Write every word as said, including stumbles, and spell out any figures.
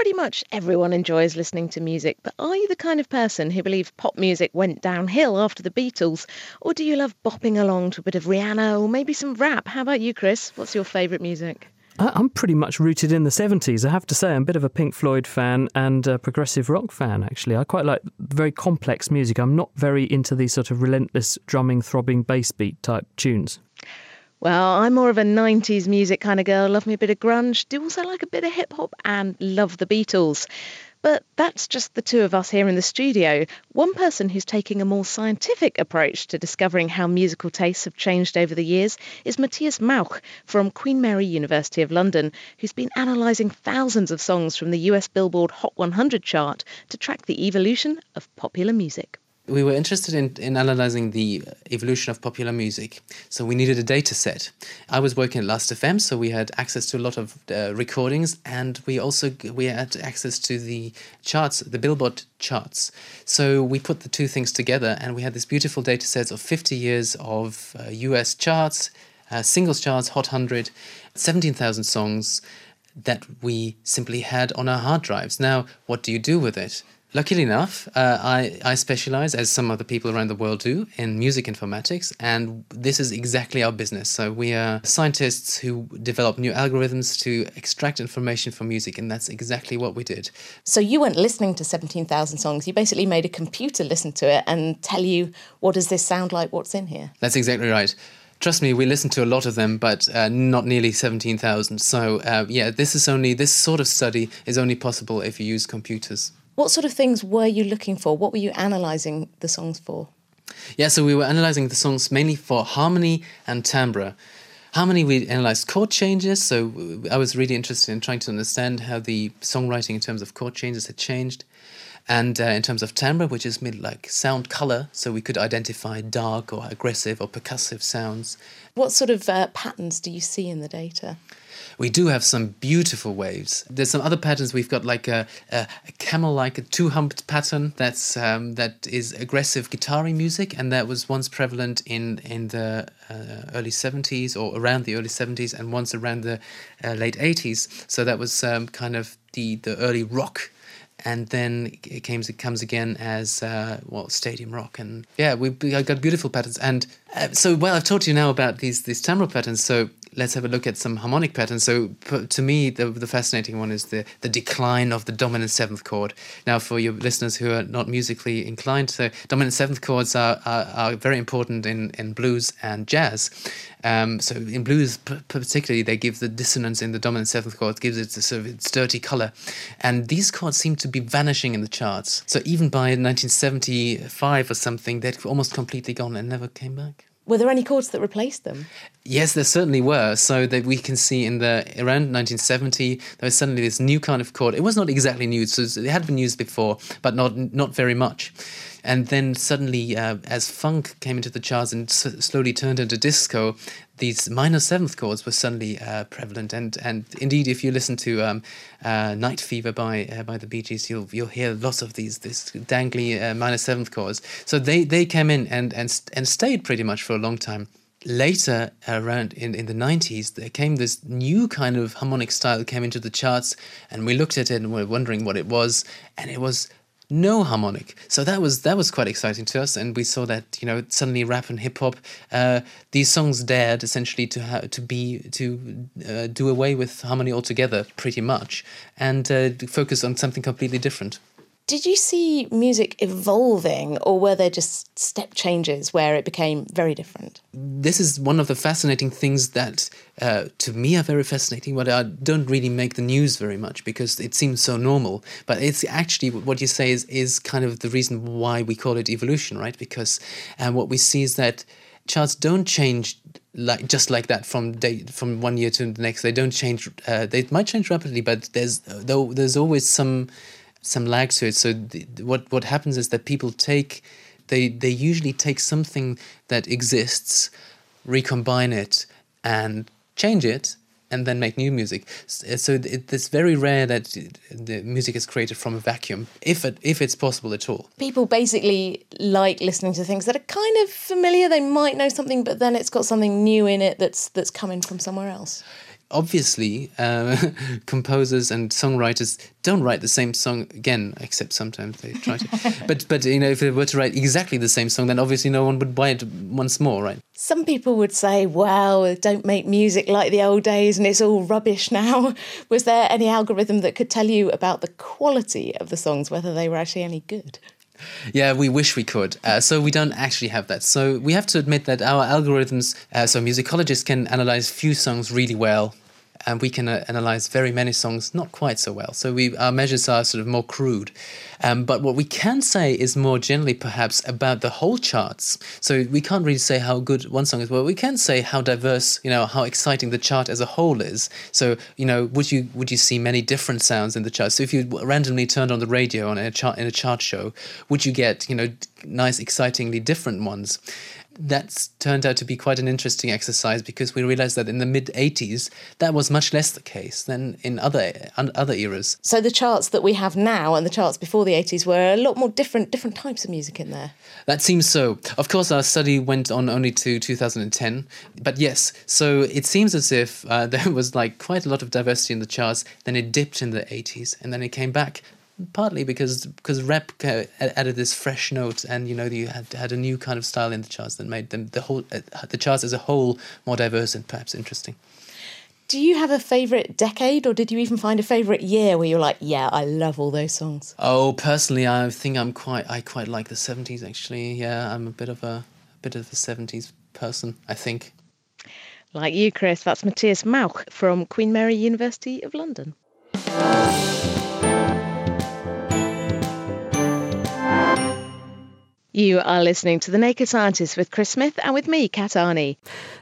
pretty much everyone enjoys listening to music, but are you the kind of person who believes pop music went downhill after the Beatles? Or do you love bopping along to a bit of Rihanna or maybe some rap? How about you, Chris? What's your favourite music? I- I'm pretty much rooted in the seventies. I have to say, I'm a bit of a Pink Floyd fan and a progressive rock fan, actually. I quite like very complex music. I'm not very into these sort of relentless drumming, throbbing bass beat type tunes. Well, I'm more of a nineties music kind of girl. Love me a bit of grunge, do also like a bit of hip-hop and love the Beatles. But that's just the two of us here in the studio. One person who's taking a more scientific approach to discovering how musical tastes have changed over the years is Matthias Mauch from Queen Mary University of London, who's been analysing thousands of songs from the U S Billboard Hot one hundred chart to track the evolution of popular music. We were interested in, in analysing the evolution of popular music, so we needed a data set. I was working at Last F M, so we had access to a lot of uh, recordings, and we also we had access to the charts, the Billboard charts. So we put the two things together, and we had this beautiful data set of fifty years of uh, U S charts, uh, singles charts, Hot one hundred, seventeen thousand songs that we simply had on our hard drives. Now, what do you do with it? Luckily enough, uh, I, I specialize, as some other people around the world do, in music informatics, and this is exactly our business. So we are scientists who develop new algorithms to extract information from music, and that's exactly what we did. So you weren't listening to seventeen thousand songs, you basically made a computer listen to it and tell you, what does this sound like, what's in here? That's exactly right. Trust me, we listened to a lot of them, but uh, not nearly seventeen thousand. So uh, yeah, this is only, this sort of study is only possible if you use computers. What sort of things were you looking for? What were you analysing the songs for? Yeah, so we were analysing the songs mainly for harmony and timbre. Harmony, we analysed chord changes, so I was really interested in trying to understand how the songwriting in terms of chord changes had changed. And uh, in terms of timbre, which is made like sound colour, so we could identify dark or aggressive or percussive sounds. What sort of uh, patterns do you see in the data? We do have some beautiful waves. There's some other patterns. We've got like a, a, a camel-like, a two-humped pattern that's um, that is aggressive guitar music, and that was once prevalent in in the uh, early seventies or around the early seventies, and once around the uh, late eighties. So that was um, kind of the the early rock. And then it comes it comes again as uh, well stadium rock, and yeah, we've got beautiful patterns. And uh, so, well, I've told you now about these these timbral patterns. So let's have a look at some harmonic patterns. So p- to me, the the fascinating one is the the decline of the dominant seventh chord. Now, for your listeners who are not musically inclined, so dominant seventh chords are are, are very important in, in blues and jazz. Um, so in blues, p- particularly, they give the dissonance in the dominant seventh chord, gives it a sort of its dirty colour, and these chords seem to be vanishing in the charts. So even by nineteen seventy-five or something, they'd almost completely gone and never came back. Were there any chords that replaced them? Yes, there certainly were. So that we can see in the around nineteen seventy, there was suddenly this new kind of chord. It was not exactly new, so it had been used before, but not not very much. And then suddenly, uh, as funk came into the charts and s- slowly turned into disco, these minor seventh chords were suddenly uh, prevalent. And and indeed, if you listen to um, uh, Night Fever by uh, by the Bee Gees, you'll you'll hear lots of these this dangly uh, minor seventh chords. So they, they came in and and and stayed pretty much for a long time. Later, around in, in the nineties, there came this new kind of harmonic style that came into the charts, and we looked at it and we were wondering what it was, and it was no harmonic. So that was that was quite exciting to us, and we saw that, you know, suddenly rap and hip hop, uh, these songs dared essentially to ha- to be to uh, do away with harmony altogether, pretty much, and uh, focus on something completely different. Did you see music evolving, or were there just step changes where it became very different? This is one of the fascinating things that, uh, to me, are very fascinating, but I don't really make the news very much because it seems so normal. But it's actually, what you say is, is kind of the reason why we call it evolution, right? Because uh, what we see is that charts don't change like just like that from day from one year to the next. They don't change. Uh, they might change rapidly, but there's though there's always some. some lag to it. So the, what what happens is that people take, they they usually take something that exists, recombine it, and change it, and then make new music. So it, it's very rare that the music is created from a vacuum, if it, if it's possible at all. People basically like listening to things that are kind of familiar. They might know something, but then it's got something new in it that's that's coming from somewhere else. obviously, uh, composers and songwriters don't write the same song again, except sometimes they try to. but, but you know, if they were to write exactly the same song, then obviously no one would buy it once more, right? Some people would say, well, don't make music like the old days and it's all rubbish now. Was there any algorithm that could tell you about the quality of the songs, whether they were actually any good? Yeah, we wish we could. Uh, so we don't actually have that. So we have to admit that our algorithms, uh, so musicologists can analyze few songs really well, and we can uh, analyze very many songs not quite so well. So we our measures are sort of more crude. Um, but what we can say is more generally perhaps about the whole charts. So we can't really say how good one song is, but we can say how diverse, you know, how exciting the chart as a whole is. So, you know, would you would you see many different sounds in the chart? So if you randomly turned on the radio on a chart in a chart show, would you get, you know, nice, excitingly different ones? That's turned out to be quite an interesting exercise because we realized that in the mid eighties, that was much less the case than in other other eras. So the charts that we have now and the charts before the eighties were a lot more different, different types of music in there. That seems so. Of course, our study went on only to two thousand ten, but yes, so it seems as if uh, there was like quite a lot of diversity in the charts, then it dipped in the eighties, and then it came back. Partly because because rap added this fresh note, and you know you had had a new kind of style in the charts that made them the whole uh, the charts as a whole more diverse and perhaps interesting. Do you have a favourite decade, or did you even find a favourite year where you're like, yeah, I love all those songs? Oh, personally, I think I'm quite I quite like the seventies actually. Yeah, I'm a bit of a, a bit of a seventies person, I think. Like you, Chris, that's Matthias Mauch from Queen Mary University of London. You are listening to The Naked Scientist with Chris Smith and with me, Kat Arney.